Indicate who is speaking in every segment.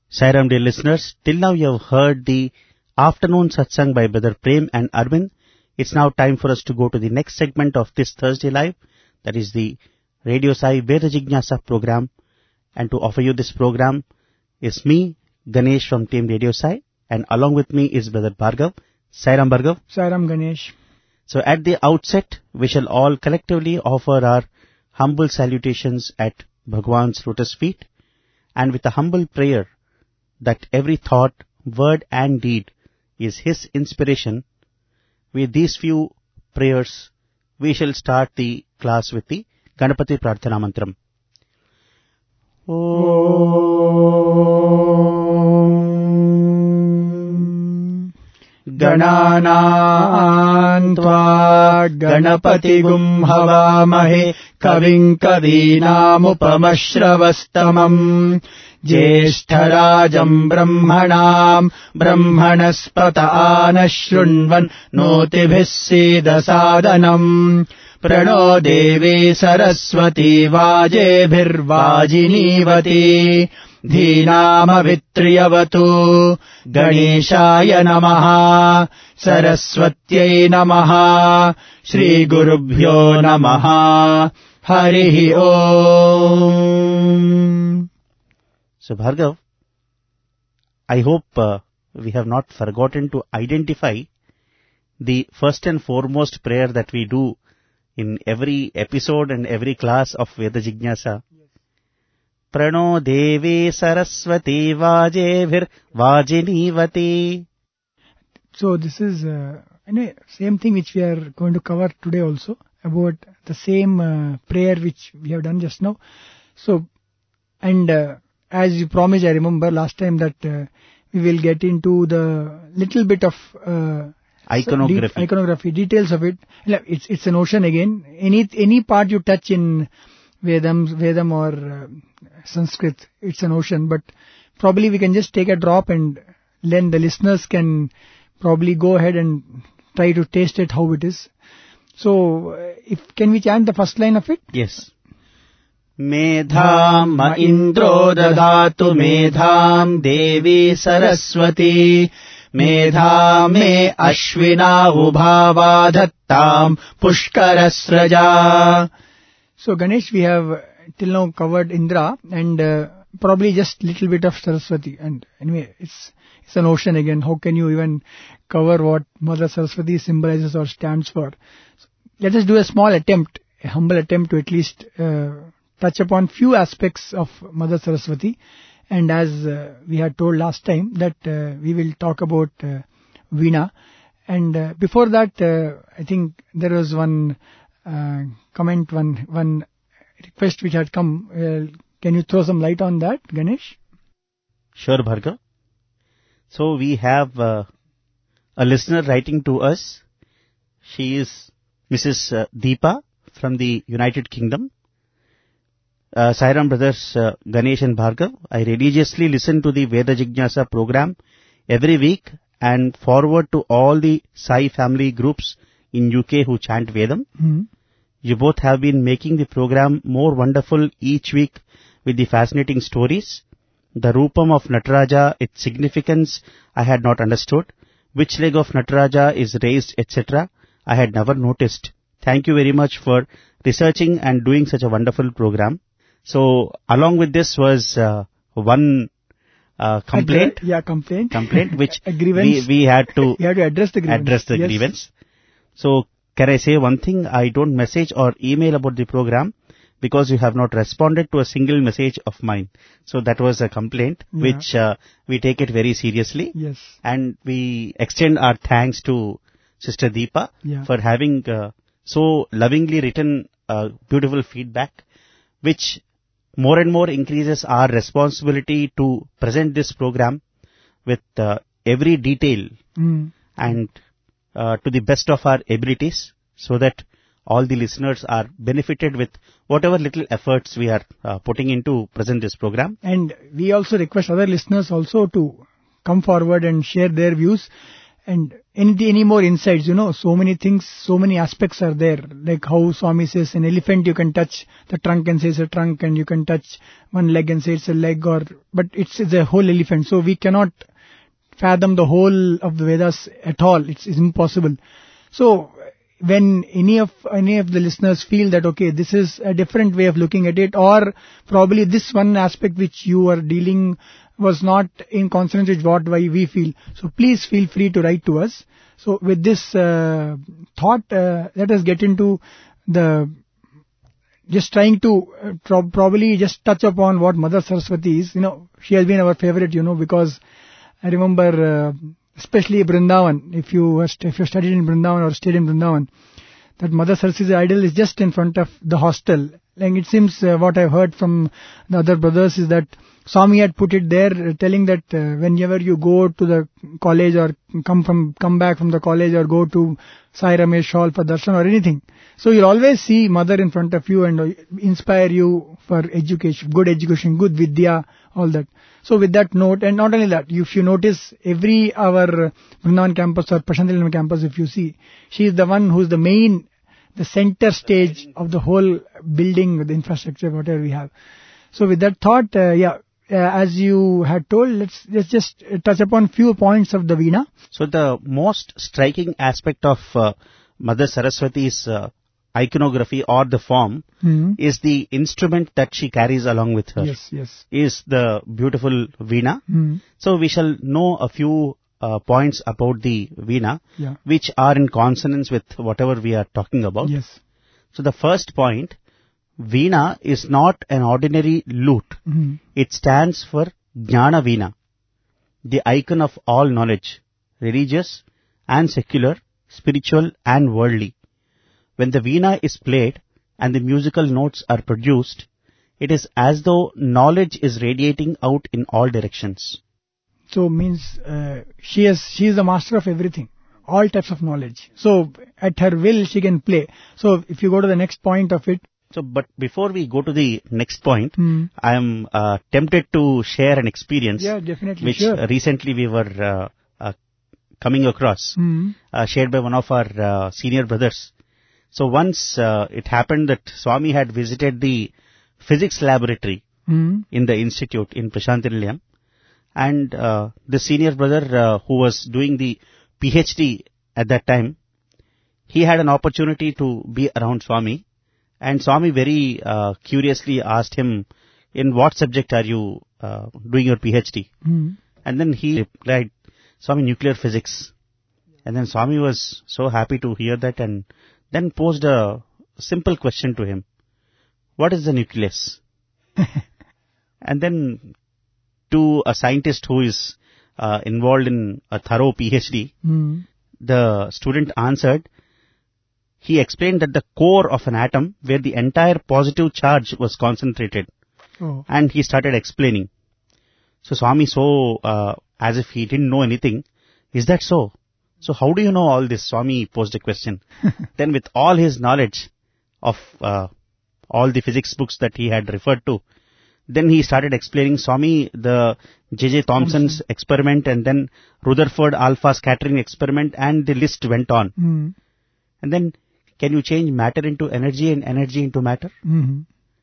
Speaker 1: Sairam, dear listeners, till now you have heard the afternoon satsang by Brother Prem and Arvind. It's now time for us to go to the next segment of this Thursday Live, that is the Radio Sai Veda Jignasa program. And to offer you this program is me, Ganesh from Team Radio Sai, and along with me is Brother Bhargav. Sairam Bhargav.
Speaker 2: Sairam Ganesh.
Speaker 1: So at the outset, we shall all collectively offer our humble salutations at Bhagwan's lotus feet, and with a humble prayer that every thought, word and deed is his inspiration. With these few prayers, we shall start the class with the Ganapati Prarthana Mantram. Om
Speaker 2: Gananam tva Ganapatigum Havamahe Kavim Kavinamupamasravastamam Jeshtarajam Brahmanam Brahmanaspata Anashrunvan Notibhisida Sadanam Prano Devi Saraswati Vajebhirvajinivati Dhinamavitriyavatu Ganeshaya Namaha Saraswatyai Namaha Shri Gurubhyo Namaha Harihi Om.
Speaker 1: So Bhargav, I hope we have not forgotten to identify the first and foremost prayer that we do in every episode and every class of Veda Jignasa. Prano Devi Saraswati Vajebhir Vajinivati.
Speaker 2: So this is anyway, same thing which we are going to cover today also, about the same prayer which we have done just now. So, and as you promised, I remember last time that we will get into the little bit of iconography, details of it. It's an ocean again. Any part you touch in Vedam or Sanskrit, it's an ocean. But probably we can just take a drop, and then the listeners can probably go ahead and try to taste it how it is. So, can we chant the first line of it?
Speaker 1: Yes. Medham ma indro dadatu medham devi saraswati medham me ashvina ubhava dhattam pushkarasraja.
Speaker 2: So Ganesh, we have till now covered Indra and probably just little bit of Saraswati. And anyway, it's an ocean again. How can you even cover what Mother Saraswati symbolizes or stands for? So let us do a small attempt, a humble attempt to at least touch upon few aspects of Mother Saraswati. And as we had told last time that we will talk about Veena. And before that, I think there was one comment, one request which had come. Can you throw some light on that, Ganesh?
Speaker 1: Sure, Bhargav. So we have a listener writing to us. She is Mrs. Deepa from the United Kingdom. Sairam brothers Ganesh and Bhargav, I religiously listen to the Veda Jignasa program every week and forward to all the Sai family groups in UK who chant Vedam.
Speaker 2: Mm-hmm.
Speaker 1: You both have been making the program more wonderful each week with the fascinating stories. The Rupam of Nataraja, its significance I had not understood. Which leg of Nataraja is raised, etc. I had never noticed. Thank you very much for researching and doing such a wonderful program. So, along with this was one complaint. Complaint, which
Speaker 2: a grievance.
Speaker 1: we had to,
Speaker 2: you had to address the grievance.
Speaker 1: Grievance. So, can I say one thing? I don't message or email about the program because you have not responded to a single message of mine. So, that was a complaint, which we take it very seriously.
Speaker 2: Yes.
Speaker 1: And we extend our thanks to Sister Deepa for having so lovingly written beautiful feedback, which more and more increases our responsibility to present this program with every detail and to the best of our abilities, so that all the listeners are benefited with whatever little efforts we are putting into present this program.
Speaker 2: And we also request other listeners also to come forward and share their views. And any more insights, so many things, so many aspects are there. Like how Swami says, an elephant you can touch the trunk and say it's a trunk, and you can touch one leg and say it's a leg, but it's a whole elephant. So we cannot fathom the whole of the Vedas at all. It's impossible. So when any of the listeners feel that, okay, this is a different way of looking at it, or probably this one aspect which you are dealing was not in consonance with what we feel, so please feel free to write to us. So with this thought, let us get into the just trying to probably just touch upon what Mother Saraswati is. She has been our favorite, because I remember especially Vrindavan, if you studied in Vrindavan or stayed in Vrindavan, that Mother Saraswati's idol is just in front of the hostel. Like it seems what I've heard from the other brothers is that Swami had put it there, telling that whenever you go to the college or come back from the college or go to Sai Ramesh Hall for darshan or anything, so you'll always see Mother in front of you and inspire you for education, good vidya, all that. So with that note, and not only that, if you notice every our Vrindavan campus or Prashant Nilayam campus, if you see, she is the one who's the center stage of the whole building, the infrastructure, whatever we have. So with that thought, as you had told, let's just touch upon few points of the Veena.
Speaker 1: So the most striking aspect of Mother Saraswati's iconography or the form is the instrument that she carries along with her.
Speaker 2: Yes.
Speaker 1: Is the beautiful Veena. So we shall know a few points about the Veena, which are in consonance with whatever we are talking about.
Speaker 2: Yes.
Speaker 1: So the first point, Veena is not an ordinary lute. It stands for Jnana Veena, the icon of all knowledge, religious and secular, spiritual and worldly. When the Veena is played and the musical notes are produced, it is as though knowledge is radiating out in all directions.
Speaker 2: So means she is the master of everything, all types of knowledge. So at her will she can play. So if you go to the next point of it.
Speaker 1: So, but before we go to the next point, I am tempted to share an experience.
Speaker 2: Yeah, definitely.
Speaker 1: Which recently we were coming across, shared by one of our senior brothers. So once it happened that Swami had visited the physics laboratory in the institute in Prashant Nilayam, and the senior brother who was doing the PhD at that time, he had an opportunity to be around Swami, and Swami very curiously asked him, in what subject are you doing your PhD? And then he replied, Swami, nuclear physics. And then Swami was so happy to hear that, and then posed a simple question to him. What is the nucleus? And then to a scientist who is involved in a thorough PhD, the student answered, he explained that the core of an atom where the entire positive charge was concentrated. And he started explaining. So Swami, as if he didn't know anything, is that so? So how do you know all this? Swami posed a question. Then with all his knowledge of all the physics books that he had referred to, then he started explaining, Swami, the J.J. Thomson's experiment, and then Rutherford alpha scattering experiment, and the list went on. And then, can you change matter into energy and energy into matter? And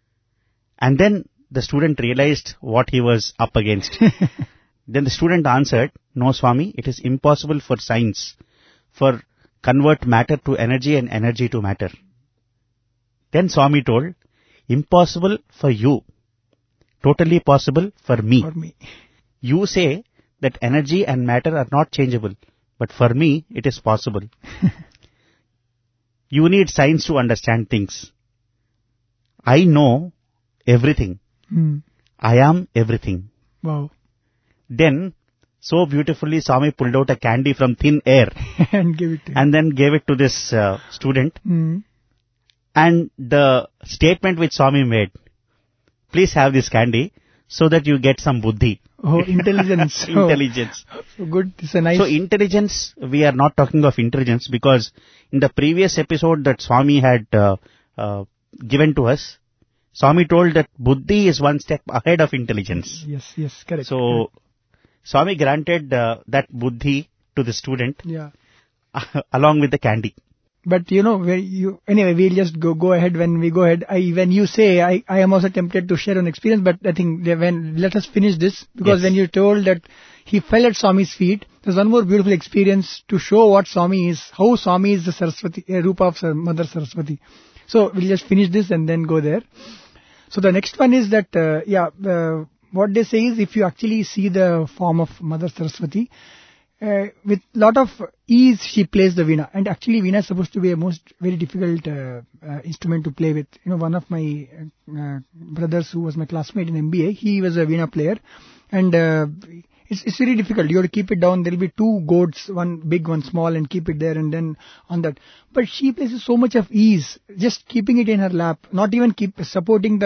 Speaker 1: then the student realized what he was up against. Then the student answered, no Swami, it is impossible for science for convert matter to energy and energy to matter. Then Swami told, impossible for you, totally possible for me. You say that energy and matter are not changeable, but for me it is possible. You need science to understand things. I know everything. I am everything.
Speaker 2: Wow.
Speaker 1: Then, so beautifully, Swami pulled out a candy from thin air
Speaker 2: and gave it to him.
Speaker 1: And then gave it to this student. And the statement which Swami made, please have this candy so that you get some buddhi.
Speaker 2: Oh, intelligence.
Speaker 1: Intelligence.
Speaker 2: So good. It's a nice.
Speaker 1: So intelligence, we are not talking of intelligence, because in the previous episode that Swami had given to us, Swami told that buddhi is one step ahead of intelligence.
Speaker 2: Yes, correct.
Speaker 1: So, Swami granted that buddhi to the student
Speaker 2: Yeah.
Speaker 1: along with the candy.
Speaker 2: But anyway, we'll just go ahead. When we go ahead, when you say, I am also tempted to share an experience, but I think let us finish this, because when you told that he fell at Swami's feet, there's one more beautiful experience to show what Swami is, how Swami is the Saraswati, Rupa of Mother Saraswati. So we'll just finish this and then go there. So the next one is that, what they say is, if you actually see the form of Mother Saraswati, with lot of ease she plays the veena, and actually veena is supposed to be a very difficult instrument to play with. One of my brothers who was my classmate in MBA, he was a veena player, and it's very difficult. You have to keep it down. There will be two gourds, one big, one small, and keep it there, and then on that. But she plays with so much of ease, just keeping it in her lap, not even supporting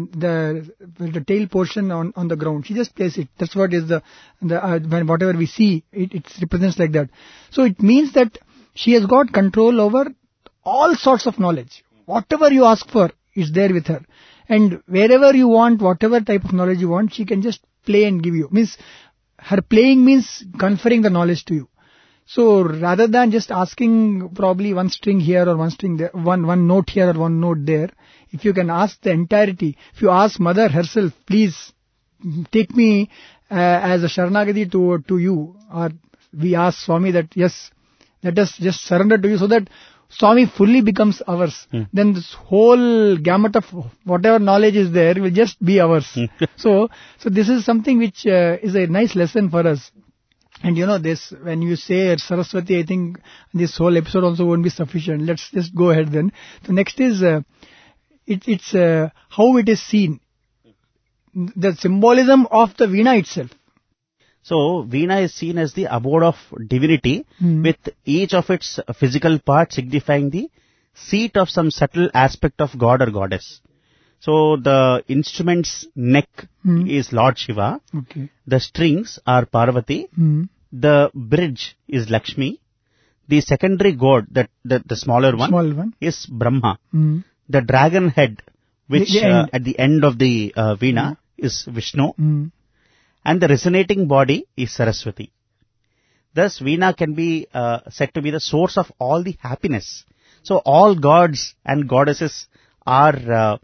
Speaker 2: the tail portion on the ground. She just plays it. That's what is when whatever we see, it represents like that. So it means that she has got control over all sorts of knowledge. Whatever you ask for is there with her, and wherever you want, whatever type of knowledge you want, she can just play and give you. Means her playing means conferring the knowledge to you. So rather than just asking probably one string here or one string there, one note here or one note there, if you can ask the entirety, if you ask Mother herself, please take me as a Sharanagati to you, or we ask Swami that, yes, let us just surrender to you, so that Swami fully becomes ours. Then this whole gamut of whatever knowledge is there will just be ours. So this is something which is a nice lesson for us. And this, when you say Saraswati, I think this whole episode also won't be sufficient. Let's just go ahead then. The next is, it's how it is seen. The symbolism of the veena itself.
Speaker 1: So, veena is seen as the abode of divinity, with each of its physical parts signifying the seat of some subtle aspect of God or goddess. So, the instrument's neck is Lord Shiva.
Speaker 2: Okay.
Speaker 1: The strings are Parvati. The bridge is Lakshmi. The secondary god, the smaller one, is Brahma. The dragon head, which at the end of the veena is Vishnu. And the resonating body is Saraswati. Thus, veena can be said to be the source of all the happiness. So, all gods and goddesses are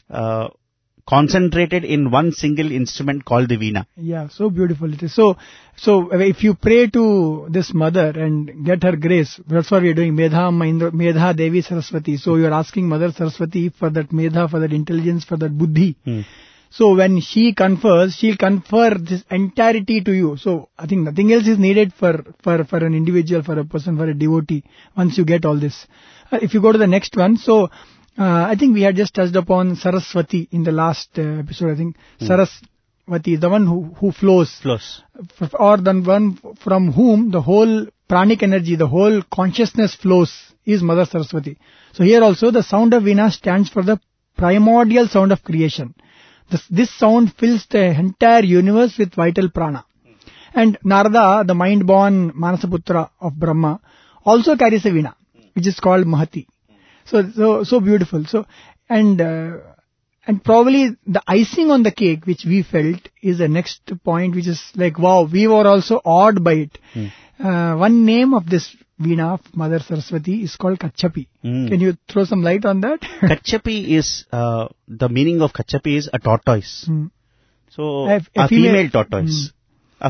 Speaker 1: concentrated in one single instrument called the veena.
Speaker 2: Yeah, so beautiful it is. So if you pray to this mother and get her grace, that's what we are doing, Medha Devi Saraswati. So, you are asking Mother Saraswati for that Medha, for that intelligence, for that Buddhi. So when she confers, she'll confer this entirety to you. So I think nothing else is needed for an individual, for a person, for a devotee, once you get all this. If you go to the next one, so I think we had just touched upon Saraswati in the last episode. I think Saraswati is the one who flows. Or the one from whom the whole pranic energy, the whole consciousness flows, is Mother Saraswati. So here also the sound of veena stands for the primordial sound of creation. This sound fills the entire universe with vital prana. And Narada, the mind-born Manasaputra of Brahma, also carries a veena, which is called Mahati. So beautiful. So, and probably the icing on the cake, which we felt, is the next point, which is like, wow, we were also awed by it. One name of this veena of Mother Saraswati is called Kachapi. Can you throw some light on that?
Speaker 1: Kachapi is, the meaning of Kachapi is a tortoise. So, a female tortoise. A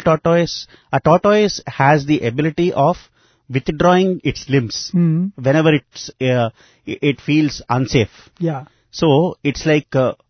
Speaker 1: tortoise has the ability of withdrawing its limbs whenever it feels unsafe.
Speaker 2: Yeah.
Speaker 1: So, it's like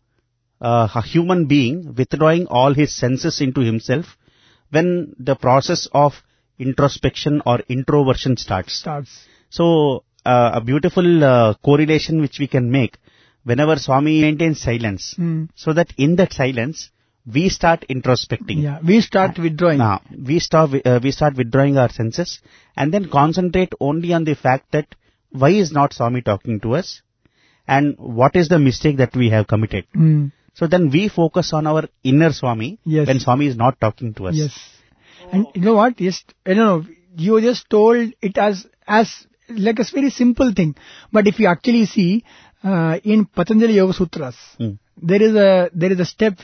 Speaker 1: a human being withdrawing all his senses into himself when the process of introspection or introversion starts. So, a beautiful correlation which we can make whenever Swami maintains silence, so that in that silence, we start introspecting.
Speaker 2: Yeah, we start withdrawing.
Speaker 1: We start withdrawing our senses and then concentrate only on the fact that why is not Swami talking to us and what is the mistake that we have committed. So then we focus on our inner Swami when Swami is not talking to us.
Speaker 2: Yes. And you know what? Yes, you just told it as like a very simple thing. But if you actually see in Patanjali Yoga Sutras, there is a step which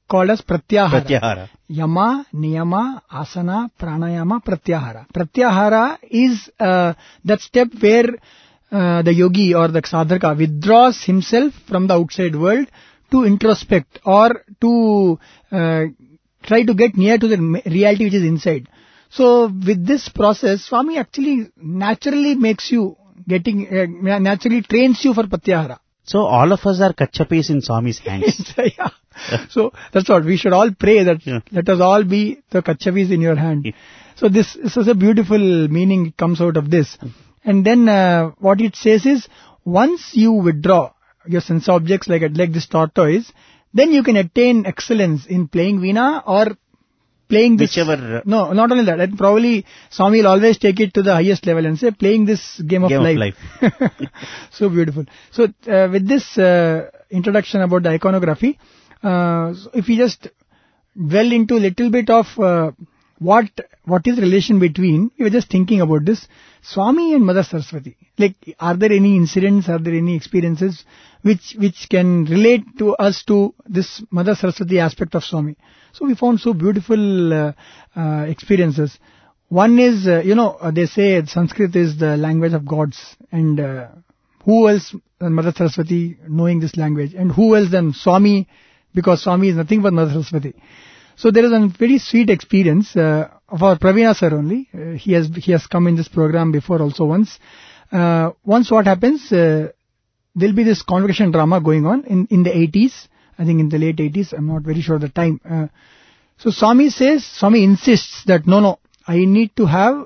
Speaker 2: called as Pratyahara.
Speaker 1: Pratyahara.
Speaker 2: Yama, Niyama, Asana, Pranayama, Pratyahara. Pratyahara is that step where the yogi or the sadhaka withdraws himself from the outside world to introspect or to try to get near to the reality which is inside. So with this process, Swami actually naturally makes you naturally trains you for Pratyahara.
Speaker 1: So all of us are Kachapis in Swami's hands.
Speaker 2: Yeah. So that's what we should all pray that let us all be the Kachapis in your hand. So this is a beautiful meaning comes out of this. And then what it says is, once you withdraw your sense objects like this tortoise, then you can attain excellence in playing veena or playing this.
Speaker 1: Whichever.
Speaker 2: No, not only that. And probably Swami will always take it to the highest level and say, playing this game of life. So beautiful. So with this introduction about the iconography, if we just dwell into a little bit of what is relation between, we were just thinking about this, Swami and Mother Saraswati. Like, are there any incidents, are there any experiences which can relate to us to this Mother Saraswati aspect of Swami? So we found so beautiful experiences. One is, they say Sanskrit is the language of gods, and who else than Mother Saraswati knowing this language, and who else than Swami, because Swami is nothing but Mother Saraswati. So there is a very sweet experience of our Pravina sir only. He has come in this program before also once. Once what happens, there'll be this convocation drama going on in the 80s. I think in the late 80s. I'm not very sure the time. So Swami insists that no, we need to have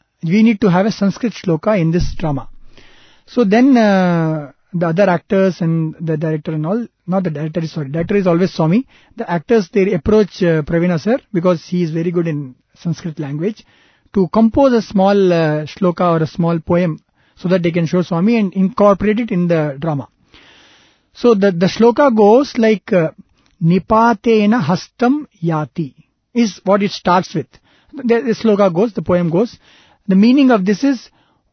Speaker 2: a Sanskrit shloka in this drama. So then the other actors and the director and all, not the director, director is always Swami. The actors, they approach Pravina sir because he is very good in Sanskrit language to compose a small shloka or a small poem so that they can show Swami and incorporate it in the drama. So the shloka goes like Nipatena hastam yati is what it starts with. The shloka goes, the poem goes. The meaning of this is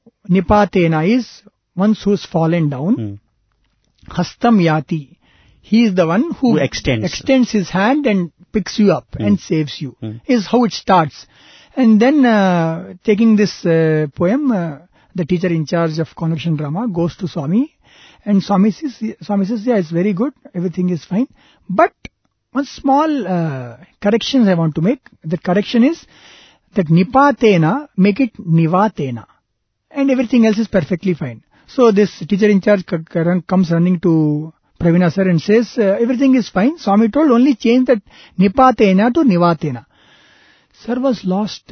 Speaker 2: Nipatena is one who's fallen down. Hastam yati. He is the one who extends his hand and picks you up and saves you. Is how it starts. And then taking this poem, the teacher in charge of conversation drama goes to Swami. And Swami says, yeah, it's very good. Everything is fine. But one small correction I want to make. The correction is that Nipatena, make it Nivatena. And everything else is perfectly fine. So this teacher in charge comes running to Pravina sir and says, everything is fine. Swami told only change that Nipatena to Nivatena. Sir was lost.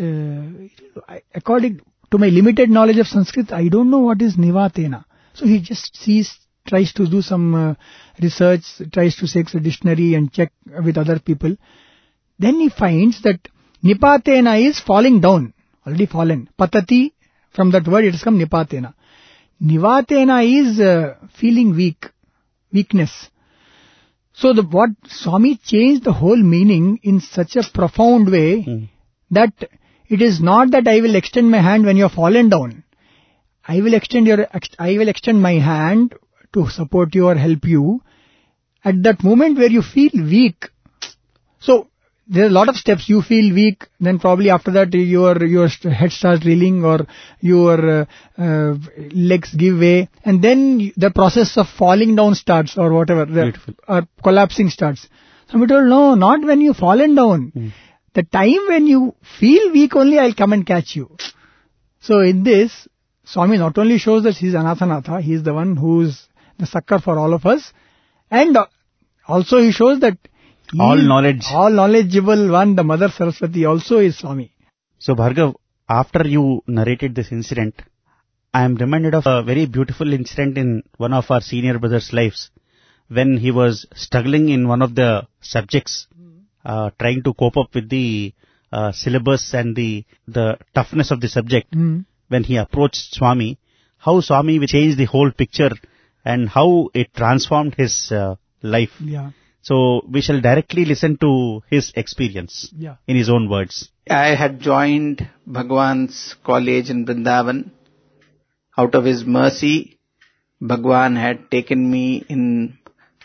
Speaker 2: According to my limited knowledge of Sanskrit, I don't know what is Nivatena. So he just tries to do some research, tries to take a dictionary and check with other people. Then he finds that Nipatena is falling down, already fallen. Patati, from that word it has come Nipatena. Nivatena is feeling weakness. So what Swami changed the whole meaning in such a profound way that it is not that I will extend my hand when you are fallen down. I will extend my hand to support you or help you at that moment where you feel weak. So there are a lot of steps. You feel weak, then probably after that your head starts reeling or your legs give way, and then the process of falling down starts or whatever, or collapsing starts. So we told, no, not when you fallen down. The time when you feel weak only I'll come and catch you. So in this, Swami not only shows that he is Anathanatha, he is the one who is the succor for all of us, and also he shows that all knowledgeable one, the Mother Saraswati also is Swami.
Speaker 1: So Bhargav, after you narrated this incident, I am reminded of a very beautiful incident in one of our senior brothers' lives, when he was struggling in one of the subjects, trying to cope up with the syllabus and the toughness of the subject. When he approached Swami, how Swami changed the whole picture and how it transformed his life.
Speaker 2: Yeah.
Speaker 1: So we shall directly listen to his experience in his own words.
Speaker 3: I had joined Bhagwan's college in Vrindavan. Out of his mercy, Bhagwan had taken me in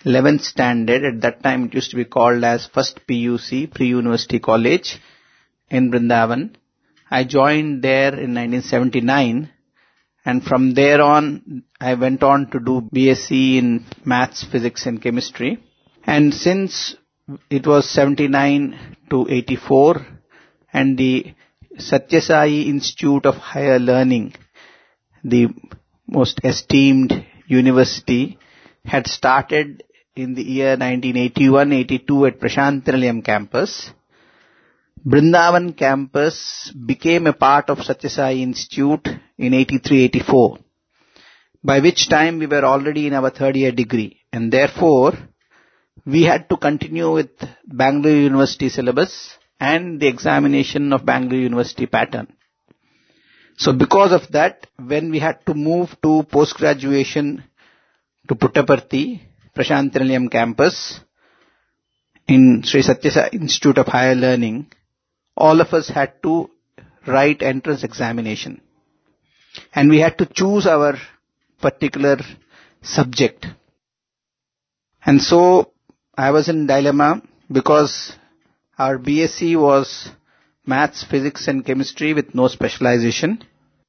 Speaker 3: 11th standard. At that time it used to be called as First PUC, Pre-University College in Vrindavan. I joined there in 1979, and from there on I went on to do BSc in Maths, Physics and Chemistry. And since it was 79 to 84, and the Satya Sai Institute of Higher Learning, the most esteemed university, had started in the year 1981-82 at Prasanthi Nilayam campus. Vrindavan campus became a part of Satya Sai Institute in 83-84, by which time we were already in our third year degree, and therefore we had to continue with Bangalore University syllabus and the examination of Bangalore University pattern. So because of that, when we had to move to post-graduation to Puttaparthi, Prasanthi Nilayam campus, in Sri Satya Sai Institute of Higher Learning, all of us had to write entrance examination. And we had to choose our particular subject. And so I was in dilemma because our BSc was Maths, Physics and Chemistry with no specialization.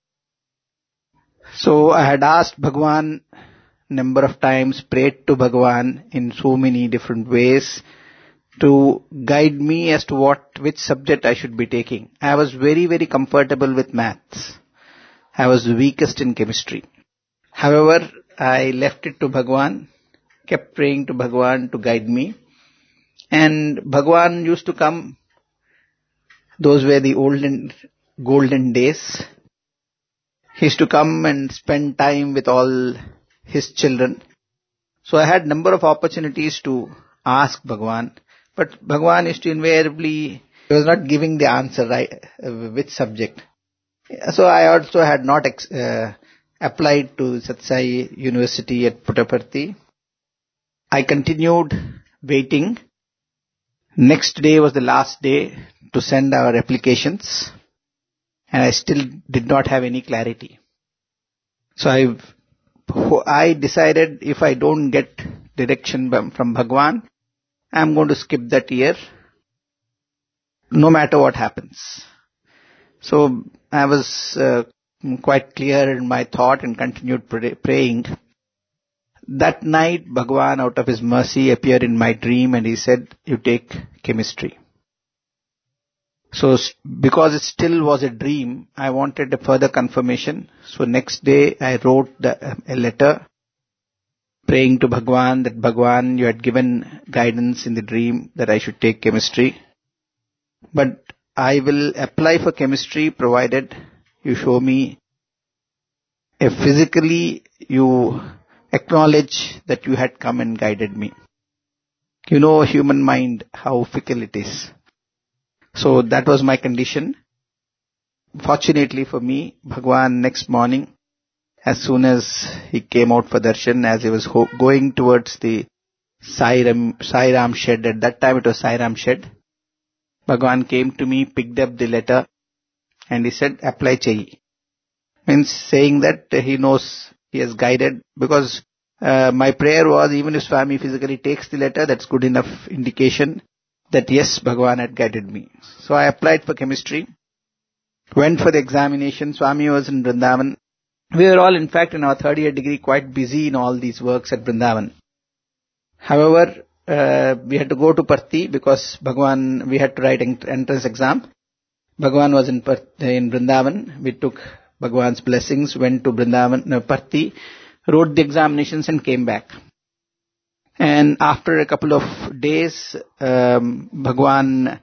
Speaker 3: So I had asked Bhagwan number of times, prayed to Bhagwan in so many different ways to guide me as to which subject I should be taking. I was very, very comfortable with maths. I was the weakest in chemistry. However, I left it to Bhagwan, kept praying to Bhagwan to guide me. And Bhagwan used to come. Those were the golden days. He used to come and spend time with all his children. So I had number of opportunities to ask Bhagwan, but Bhagwan used to invariably, he was not giving the answer right, which subject. So I also had not applied to Satya Sai University at Puttaparthi. I continued waiting. Next day was the last day to send our applications, and I still did not have any clarity. So I decided if I don't get direction from Bhagwan, I'm going to skip that year, no matter what happens. So I was quite clear in my thought and continued praying. That night, Bhagwan, out of his mercy, appeared in my dream and he said, "You take chemistry." So because it still was a dream, I wanted a further confirmation. So next day I wrote a letter praying to Bhagwan that, "Bhagwan, you had given guidance in the dream that I should take chemistry. But I will apply for chemistry provided you show me if physically you acknowledge that you had come and guided me." You know human mind, how fickle it is. So that was my condition. Fortunately for me, Bhagwan next morning, as soon as he came out for darshan, as he was going towards the Sai Ram shed, at that time it was Sai Ram shed, Bhagwan came to me, picked up the letter and he said, "Apply chahi." Means saying that he knows he has guided, because my prayer was, even if Swami physically takes the letter, that's good enough indication that yes, Bhagwan had guided me. So I applied for chemistry, went for the examination. Swami was in Vrindavan. We were all, in fact, in our third year degree, quite busy in all these works at Vrindavan. However, we had to go to Parthi because Bhagwan, we had to write entrance exam. Bhagwan was in Vrindavan. We took Bhagwan's blessings, went to Parthi, wrote the examinations and came back. And after a couple of days, Bhagwan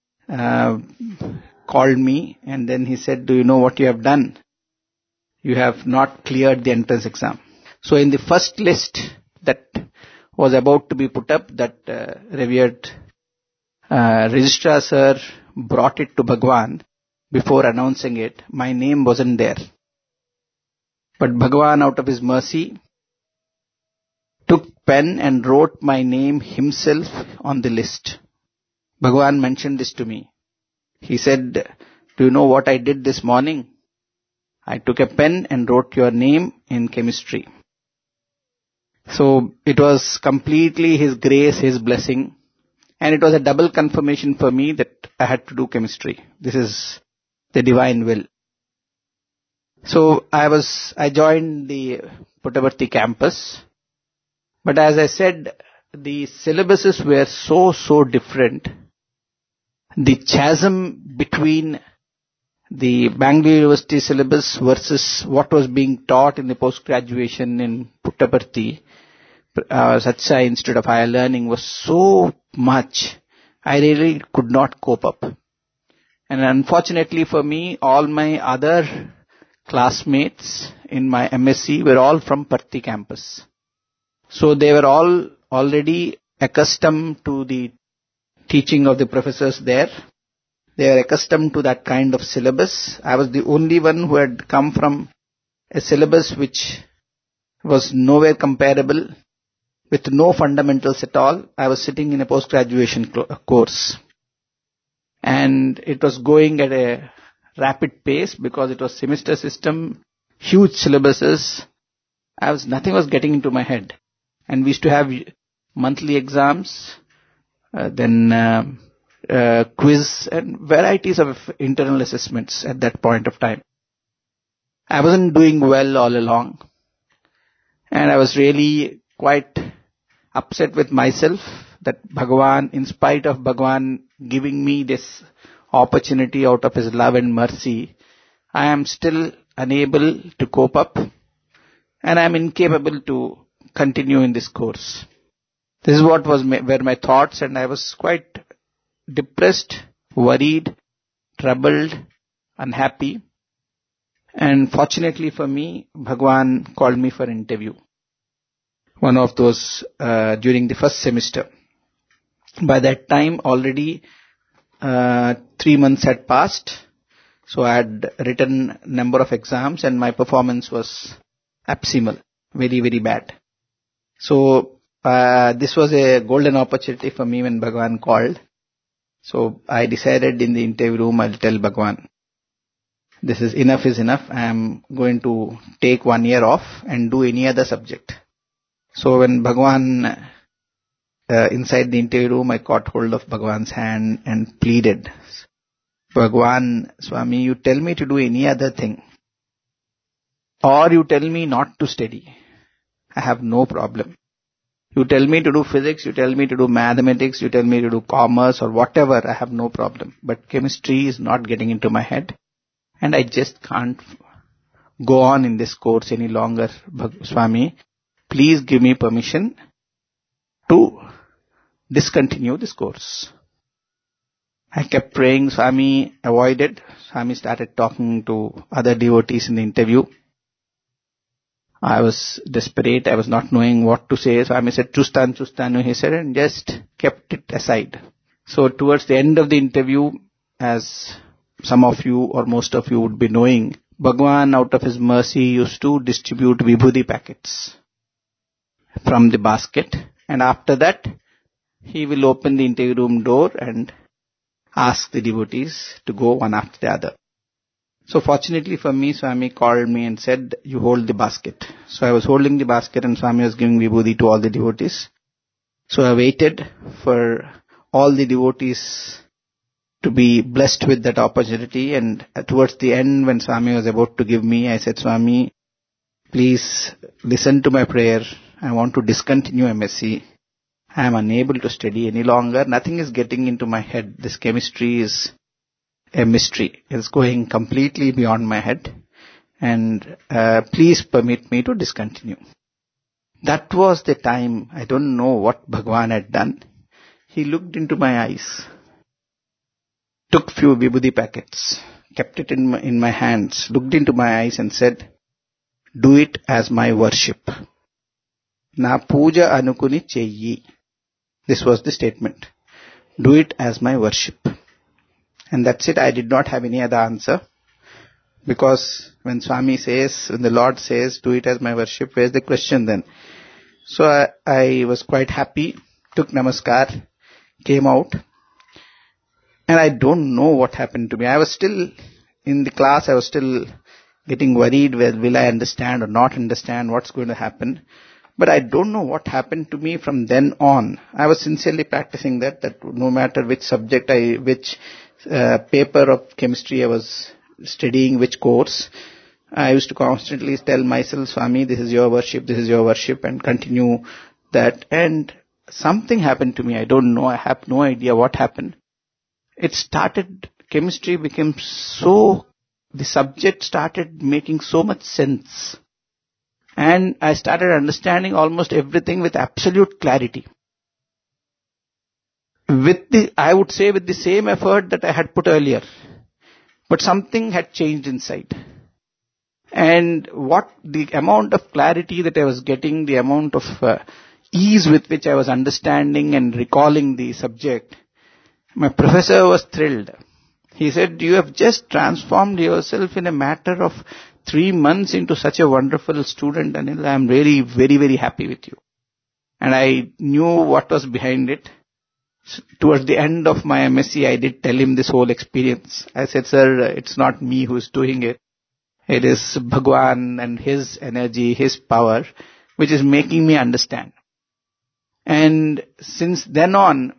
Speaker 3: called me and then he said, "Do you know what you have done? You have not cleared the entrance exam." So in the first list that was about to be put up, that revered registrar sir brought it to Bhagwan before announcing it. My name wasn't there. But Bhagwan, out of his mercy, took pen and wrote my name himself on the list. Bhagwan mentioned this to me. He said, "Do you know what I did this morning? I took a pen and wrote your name in chemistry." So it was completely His grace, His blessing. And it was a double confirmation for me that I had to do chemistry. This is the divine will. So I joined the Puttaparthi campus. But as I said, the syllabuses were so different. The chasm between the Bangalore University syllabus versus what was being taught in the post-graduation in Puttaparthi, Satsai Institute of Higher Learning, was so much, I really could not cope up. And unfortunately for me, all my other classmates in my MSc were all from Parthi campus. So they were all already accustomed to the teaching of the professors there. They were accustomed to that kind of syllabus. I was the only one who had come from a syllabus which was nowhere comparable, with no fundamentals at all. I was sitting in a post-graduation course. And it was going at a rapid pace because it was semester system, huge syllabuses. Nothing was getting into my head. And we used to have monthly exams, then quiz and varieties of internal assessments at that point of time. I wasn't doing well all along. And I was really quite upset with myself that Bhagavan, in spite of Bhagavan giving me this opportunity out of His love and mercy, I am still unable to cope up and I am incapable to continue in this course. This is what were my thoughts, and I was quite depressed, worried, troubled, unhappy. And fortunately for me, Bhagavan called me for an interview. One of those during the first semester. By that time already 3 months had passed. So I had written number of exams and my performance was abysmal, very bad. So this was a golden opportunity for me when Bhagavan called. So I decided in the interview room I'll tell Bhagavan, this is enough. I am going to take 1 year off and do any other subject. So when Bhagavan, inside the interview room, I caught hold of Bhagavan's hand and pleaded, Bhagavan, Swami, you tell me to do any other thing, or you tell me not to study. I have no problem. You tell me to do physics, you tell me to do mathematics, you tell me to do commerce or whatever, I have no problem. But chemistry is not getting into my head and I just can't go on in this course any longer. Swami, please give me permission to discontinue this course. I kept praying. Swami avoided. Swami started talking to other devotees in the interview. I was desperate. I was not knowing what to say. Swami said, Chustanu, he said, and just kept it aside. So towards the end of the interview, as some of you or most of you would be knowing, Bhagavan out of his mercy used to distribute Vibhuti packets from the basket. And after that, he will open the interview room door and ask the devotees to go one after the other. So fortunately for me, Swami called me and said, you hold the basket. So I was holding the basket and Swami was giving Vibhuti to all the devotees. So I waited for all the devotees to be blessed with that opportunity, and towards the end when Swami was about to give me, I said, Swami, please listen to my prayer. I want to discontinue MSc. I am unable to study any longer. Nothing is getting into my head. This chemistry is a mystery. It's going completely beyond my head. And please permit me to discontinue. That was the time. I don't know what Bhagavan had done. He looked into my eyes, took few Vibhuti packets, kept it in my hands, looked into my eyes and said, do it as my worship. Na puja anukuni cheyyi. This was the statement. Do it as my worship. And that's it. I did not have any other answer. Because when Swami says, when the Lord says, do it as my worship, where's the question then? So I was quite happy, took namaskar, came out. And I don't know what happened to me. I was still in the class, I was still getting worried, will I understand or not understand, what's going to happen. But I don't know what happened to me from then on. I was sincerely practicing that no matter which subject which paper of chemistry I was studying, which course, I used to constantly tell myself, Swami, this is your worship, and continue that. And something happened to me. I don't know. I have no idea what happened. Chemistry became the subject started making so much sense. And I started understanding almost everything with absolute clarity. I would say with the same effort that I had put earlier. But something had changed inside. And the amount of clarity that I was getting, the amount of ease with which I was understanding and recalling the subject, my professor was thrilled. He said, you have just transformed yourself in a matter of 3 months into such a wonderful student, Anil. I am really very, very happy with you. And I knew what was behind it. Towards the end of my MSc, I did tell him this whole experience. I said, sir, it's not me who's doing it. It is Bhagwan and his energy, his power, which is making me understand. And since then on,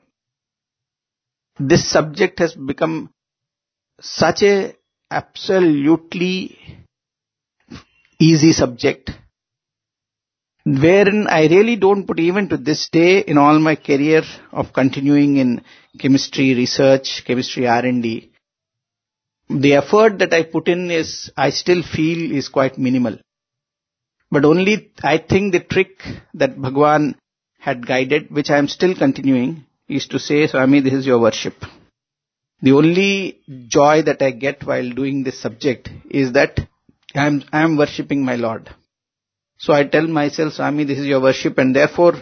Speaker 3: this subject has become such a absolutely easy subject, wherein I really don't put, even to this day in all my career of continuing in chemistry research, chemistry R&D, the effort that I put in I still feel is quite minimal. But only I think the trick that Bhagwan had guided, which I am still continuing, is to say, Swami, this is your worship. The only joy that I get while doing this subject is that I am worshipping my Lord. So I tell myself, Swami, this is your worship, and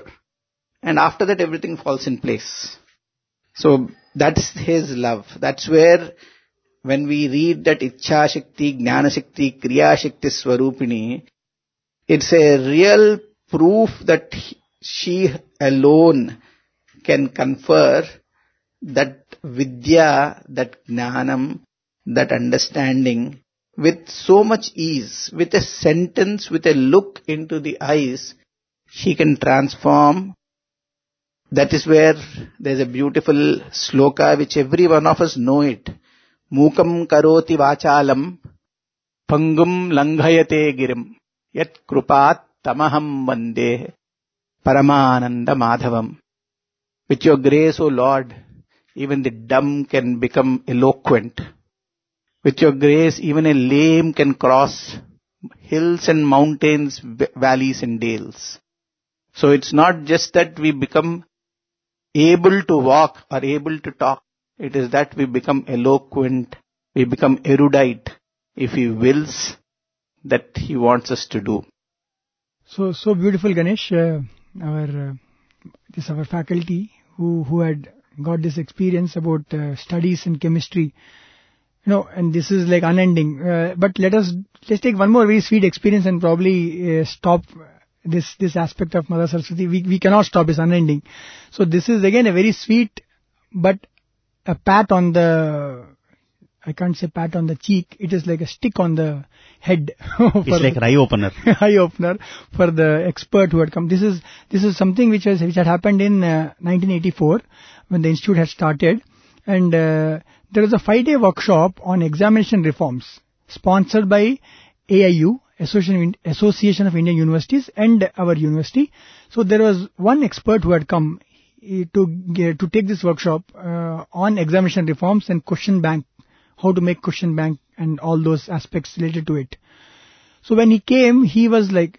Speaker 3: after that everything falls in place. So that's his love. That's where, when we read that Ichha Shakti, Jnana Shakti, Kriya Shakti Swarupini, it's a real proof that she alone can confer that Vidya, that Jnanam, that understanding with so much ease. With a sentence, with a look into the eyes, she can transform. That is where there's a beautiful sloka which every one of us know it. Mukam karoti vachalam, pangum langhayate girim, yat krupat tamaham vande, paramananda madhavam. With your grace, O Lord, even the dumb can become eloquent. With your grace, even a lame can cross hills and mountains, valleys and dales. So it's not just that we become able to walk or able to talk. It is that we become eloquent, we become erudite, if He wills that He wants us to do.
Speaker 2: So beautiful, Ganesh. Our faculty who had got this experience about studies in chemistry, and this is like unending. But let's take one more very sweet experience and probably stop this aspect of Mother Saraswati. We cannot stop. It's unending. So this is again a very sweet, but a pat on the, I can't say pat on the cheek. It is like a stick on the head.
Speaker 1: It's like an eye opener.
Speaker 2: Eye opener for the expert who had come. This is something which had happened in 1984 when the institute had started, and there was a 5-day workshop on examination reforms sponsored by AIU, Association of Indian Universities, and our university. So there was one expert who had come to take this workshop on examination reforms and question bank, how to make question bank and all those aspects related to it. So when he came, he was like,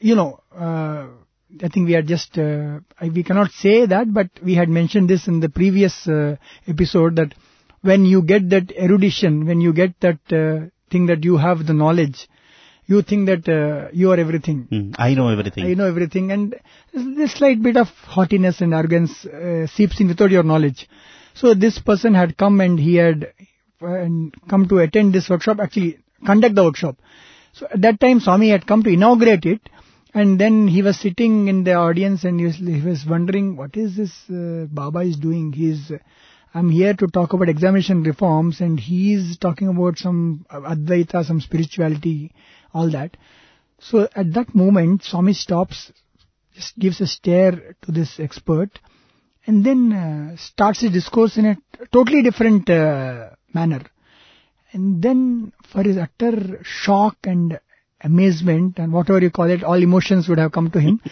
Speaker 2: I think we had just, we cannot say that, but we had mentioned this in the previous episode, that when you get that erudition, when you get that thing that you have the knowledge, you think that you are everything.
Speaker 1: I know everything.
Speaker 2: I know everything. And this slight bit of haughtiness and arrogance seeps in without your knowledge. So this person had come and he had come to attend this workshop, actually conduct the workshop. So at that time Swami had come to inaugurate it, and then he was sitting in the audience and he was wondering, what is this Baba is doing? I'm here to talk about examination reforms and he's talking about some Advaita, some spirituality, all that. So at that moment, Swami stops, just gives a stare to this expert, and then starts his discourse in a totally different manner. And then, for his utter shock and amazement and whatever you call it, all emotions would have come to him.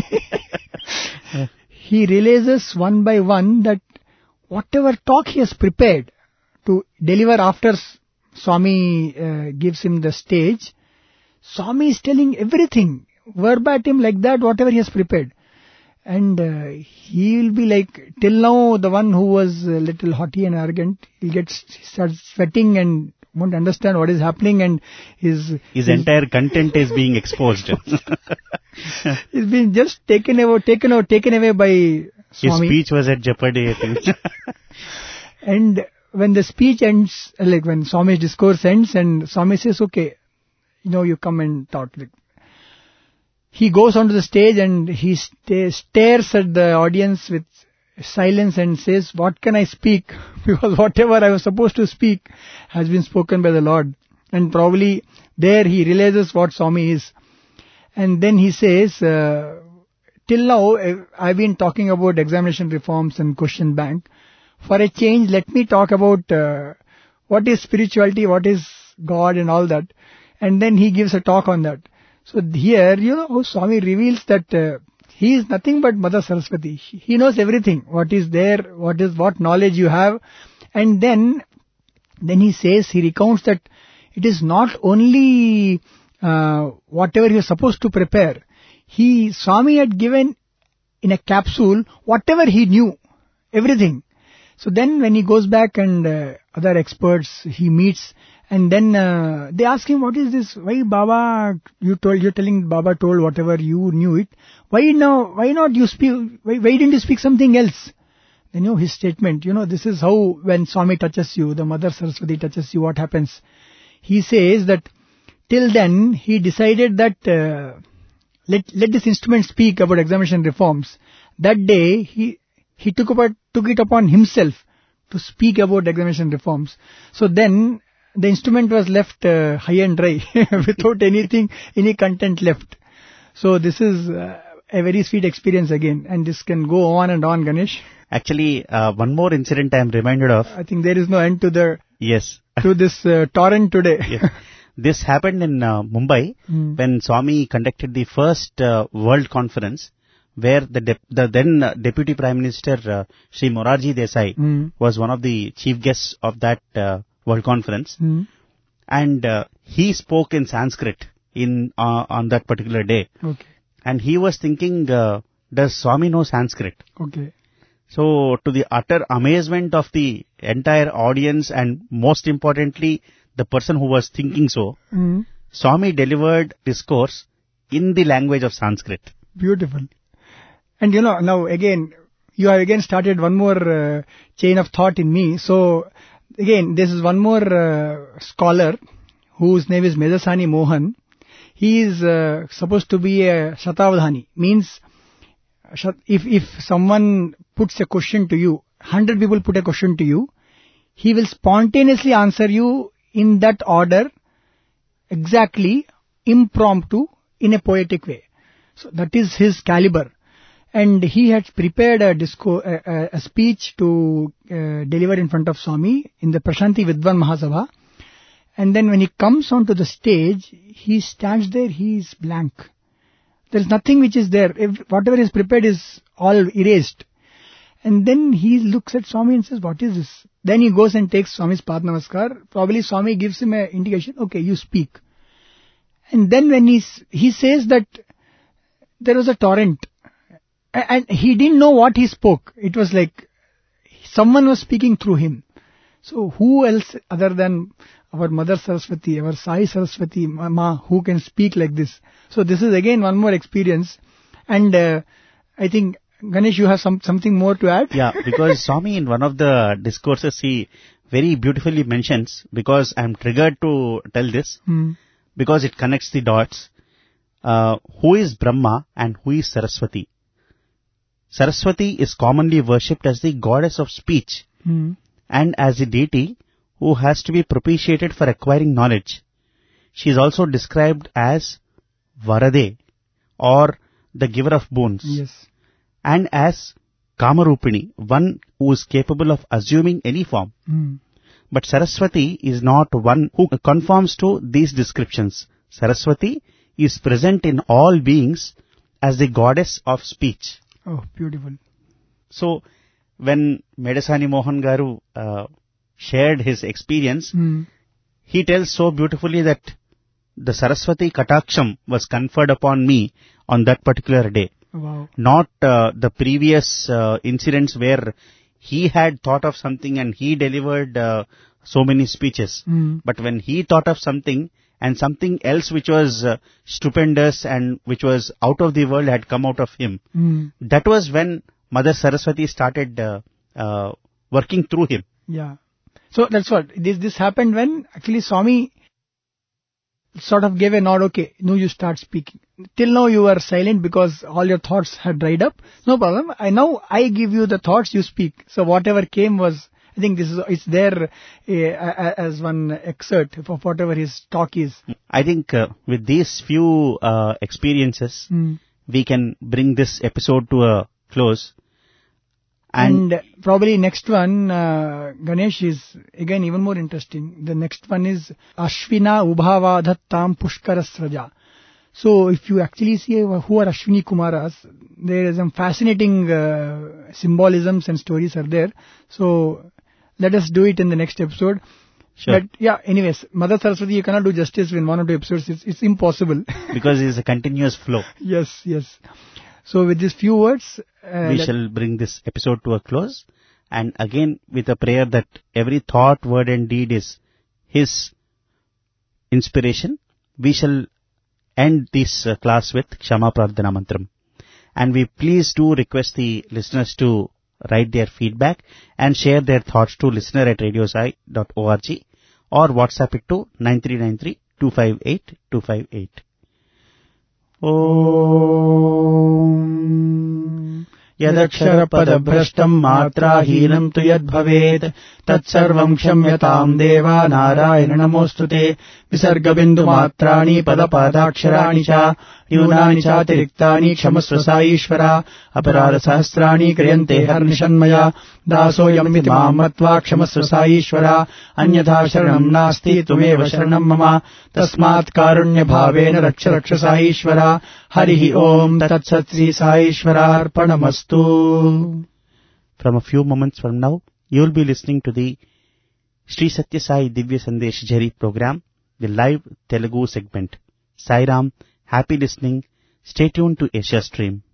Speaker 2: He realizes one by one that whatever talk he has prepared to deliver after Swami gives him the stage, Swami is telling everything verbatim like that, whatever he has prepared. And he will be like, till now the one who was a little haughty and arrogant, he starts sweating and won't understand what is happening, and his
Speaker 1: entire content is being exposed.
Speaker 2: He's been just taken away by Swami.
Speaker 1: His speech was at jeopardy, I think.
Speaker 2: And when the speech ends, like when Swami's discourse ends and Swami says, okay, you come and talk. He goes onto the stage and he stares at the audience with silence and says, what can I speak? Because whatever I was supposed to speak has been spoken by the Lord. And probably there he realizes what Swami is. And then he says, till now I've been talking about examination reforms and question bank. For a change, let me talk about what is spirituality, what is God and all that. And then he gives a talk on that. So here, Swami reveals that he is nothing but Mother Saraswati. He knows everything, what is there, what knowledge you have. And then he recounts that it is not only whatever he was supposed to prepare. Swami had given in a capsule whatever he knew, everything. So then when he goes back and other experts he meets, and then they ask him, what is this? Why Baba, you're telling Baba told whatever you knew it. Why not you speak, why didn't you speak something else? Then his statement, this is how when Swami touches you, the Mother Saraswati touches you, what happens? He says that till then he decided that let this instrument speak about examination reforms. That day he took it upon himself to speak about examination reforms. So then the instrument was left high and dry without any content left. So this is a very sweet experience again, and this can go on and on, Ganesh.
Speaker 1: Actually, one more incident I am reminded of.
Speaker 2: I think there is no end to
Speaker 1: yes,
Speaker 2: to this torrent today.
Speaker 1: Yes. This happened in Mumbai when Swami conducted the first World Conference, where the then Deputy Prime Minister Shri Morarji Desai was one of the chief guests of that World Conference, and he spoke in Sanskrit on that particular day.
Speaker 2: Okay.
Speaker 1: And he was thinking, does Swami know Sanskrit?
Speaker 2: Okay.
Speaker 1: So to the utter amazement of the entire audience, and most importantly the person who was thinking so, Swami delivered discourse in the language of Sanskrit.
Speaker 2: Beautiful. And now again, you have again started one more chain of thought in me. So again, this is one more scholar whose name is Medasani Mohan. He is supposed to be a Shatavadhani. Means, if someone puts a question to you, 100 people put a question to you, he will spontaneously answer you in that order, exactly, impromptu, in a poetic way. So that is his caliber. And he had prepared a speech to deliver in front of Swami in the Prashanti Vidwan Mahasabha. And then when he comes onto the stage, he stands there, he is blank. There is nothing which is there. Whatever is prepared is all erased. And then he looks at Swami and says, what is this? Then he goes and takes Swami's Pad Namaskar. Probably Swami gives him an indication, okay, you speak. And then when he says that there was a torrent, and he didn't know what he spoke. It was like someone was speaking through him. So who else other than our Mother Saraswati, our Sai Saraswati Ma, who can speak like this? So this is again one more experience. And I think, Ganesh, you have something more to add?
Speaker 1: Yeah, because Swami in one of the discourses, he very beautifully mentions, because I am triggered to tell this, because it connects the dots, who is Brahma and who is Saraswati. Saraswati is commonly worshipped as the goddess of speech and as a deity who has to be propitiated for acquiring knowledge. She is also described as Varade, or the giver of boons.
Speaker 2: Yes.
Speaker 1: And as Kamarupini, one who is capable of assuming any form. But Saraswati is not one who conforms to these descriptions. Saraswati is present in all beings as the goddess of speech.
Speaker 2: Oh, beautiful.
Speaker 1: So, when Medasani Mohan Garu shared his experience, he tells so beautifully that the Saraswati Kataksham was conferred upon me on that particular day.
Speaker 2: Wow.
Speaker 1: Not the previous incidents where he had thought of something and he delivered so many speeches. But when he thought of something and something else which was stupendous and which was out of the world had come out of him, that was when Mother Saraswati started working through him.
Speaker 2: Yeah. So that's what. This happened when actually Swami sort of gave a nod, okay, now you start speaking. Till now you were silent because all your thoughts had dried up. No problem. Now I give you the thoughts, you speak. So whatever came was, I think it's there as one excerpt of whatever his talk is.
Speaker 1: I think with these few experiences, we can bring this episode to a close.
Speaker 2: And probably next one, Ganesh, is again even more interesting. The next one is Ashvina Ubhavadhattam Pushkarasraja. So if you actually see who are Ashwini Kumaras, there is some fascinating symbolisms and stories are there. So let us do it in the next episode.
Speaker 1: Sure.
Speaker 2: But yeah, anyways, Mother Saraswati, you cannot do justice in 1 or 2 episodes. It's impossible.
Speaker 1: Because it's a continuous flow.
Speaker 2: Yes. So with these few words,
Speaker 1: we shall bring this episode to a close. And again, with a prayer that every thought, word and deed is His inspiration, we shall end this class with Kshama Prardhana Mantram. And we please do request the listeners to write their feedback and share their thoughts to listener@radiosai.org or WhatsApp it to 9393-258-258. Om Yadaksharapadabhrashtam matrahinam tu yadbhavet tatsarvam kshamyatam deva narayana namostute visargabindu matrani padapadaksharani cha yunani cha tiriktani kshamasva saishvara aparada sahasrani kriyante harnishanmaya dasoyam vidimam matva kshamasva saishvara anyatha sharanam nasti tumeva sharanam mama tasmat karunya bhavena raksha saishvara harihi om tat sat Sri Saishvara arpanamastu. From a few moments from now, you will be listening to the Sri Satya Sai Divya Sandesh Jhari program, the live Telugu segment. Sai Ram, happy listening. Stay tuned to Asia Stream.